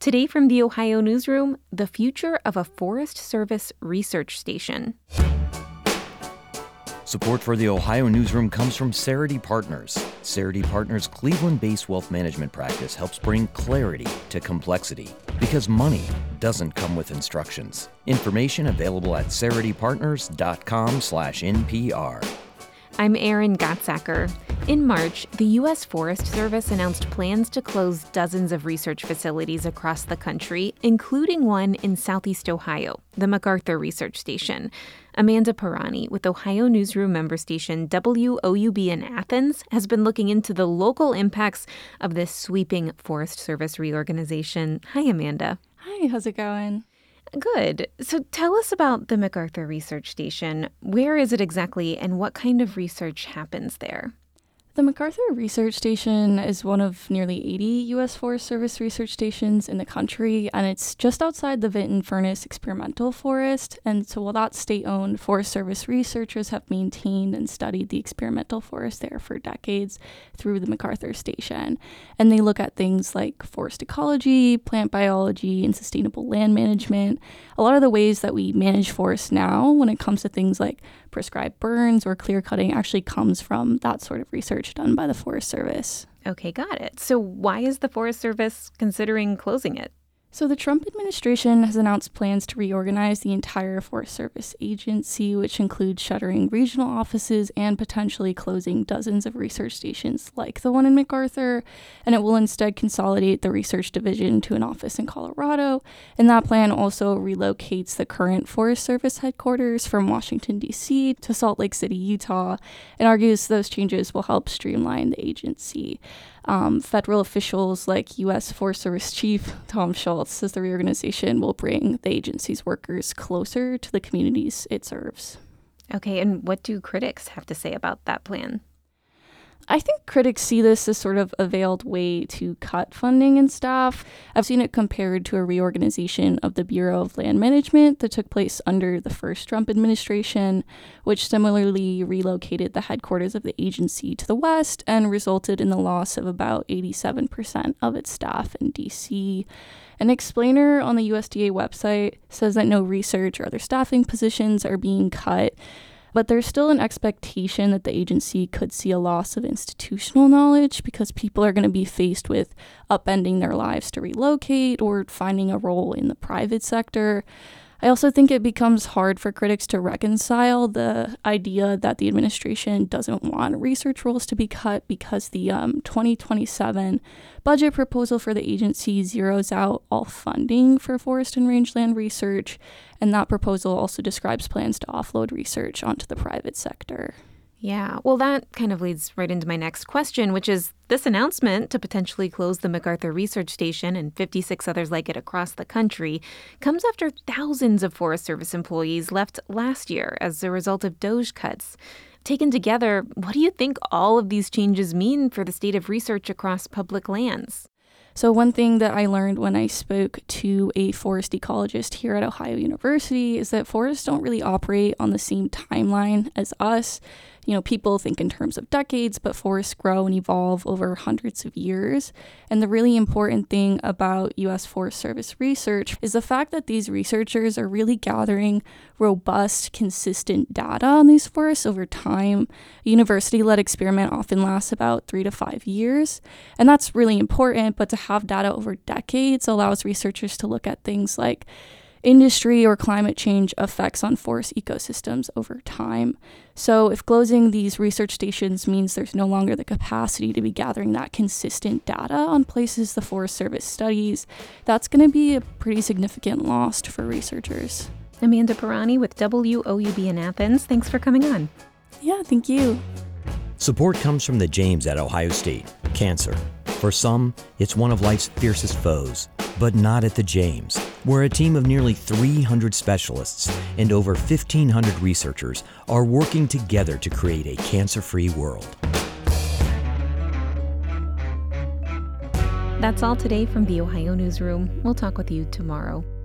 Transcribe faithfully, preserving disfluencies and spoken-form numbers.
Today from the Ohio Newsroom, the future of a Forest Service research station. Support for the Ohio Newsroom comes from Cerity Partners. Cerity Partners' Cleveland-based wealth management practice helps bring clarity to complexity because money doesn't come with instructions. Information available at ceritypartners.com slash NPR. I'm Erin Gottsacker. In March, the U S Forest Service announced plans to close dozens of research facilities across the country, including one in Southeast Ohio, the MacArthur Research Station. Amanda Pirani with Ohio Newsroom member station W O U B in Athens has been looking into the local impacts of this sweeping Forest Service reorganization. Hi, Amanda. Hi, how's it going? Good. So tell us about the MacArthur Research Station. Where is it exactly, and what kind of research happens there? The MacArthur Research Station is one of nearly eighty U S Forest Service research stations in the country, and it's just outside the Vinton Furnace Experimental Forest. And so while that's state-owned, Forest Service researchers have maintained and studied the experimental forest there for decades through the MacArthur Station. And they look at things like forest ecology, plant biology, and sustainable land management. A lot of the ways that we manage forests now when it comes to things like prescribed burns or clear cutting actually comes from that sort of research done by the Forest Service. Okay, got it. So why is the Forest Service considering closing it? So the Trump administration has announced plans to reorganize the entire Forest Service agency, which includes shuttering regional offices and potentially closing dozens of research stations like the one in MacArthur. And it will instead consolidate the research division to an office in Colorado. And that plan also relocates the current Forest Service headquarters from Washington, D C to Salt Lake City, Utah, and argues those changes will help streamline the agency. Um, federal officials like U S Forest Service Chief Tom Schultz says the reorganization will bring the agency's workers closer to the communities it serves. Okay, and what do critics have to say about that plan? I think critics see this as sort of a veiled way to cut funding and staff. I've seen it compared to a reorganization of the Bureau of Land Management that took place under the first Trump administration, which similarly relocated the headquarters of the agency to the west and resulted in the loss of about eighty-seven percent of its staff in D C. An explainer on the U S D A website says that no research or other staffing positions are being cut, but there's still an expectation that the agency could see a loss of institutional knowledge because people are going to be faced with upending their lives to relocate or finding a role in the private sector. I also think it becomes hard for critics to reconcile the idea that the administration doesn't want research roles to be cut because the um, twenty twenty-seven budget proposal for the agency zeroes out all funding for forest and rangeland research, and that proposal also describes plans to offload research onto the private sector. Yeah, well, that kind of leads right into my next question, which is this announcement to potentially close the MacArthur Research Station and fifty-six others like it across the country comes after thousands of Forest Service employees left last year as a result of DOGE cuts. Taken together, what do you think all of these changes mean for the state of research across public lands? So one thing that I learned when I spoke to a forest ecologist here at Ohio University is that forests don't really operate on the same timeline as us. You know, people think in terms of decades, but forests grow and evolve over hundreds of years. And the really important thing about U S Forest Service research is the fact that these researchers are really gathering robust, consistent data on these forests over time. A university-led experiment often lasts about three to five years. And that's really important, but to have data over decades allows researchers to look at things like industry or climate change effects on forest ecosystems over time. So if closing these research stations means there's no longer the capacity to be gathering that consistent data on places the Forest Service studies, that's going to be a pretty significant loss for researchers. Amanda Pirani with W O U B in Athens. Thanks for coming on. Yeah, thank you. Support comes from the James at Ohio State. Cancer. For some, it's one of life's fiercest foes, but not at the James, where a team of nearly three hundred specialists and over fifteen hundred researchers are working together to create a cancer-free world. That's all today from the Ohio Newsroom. We'll talk with you tomorrow.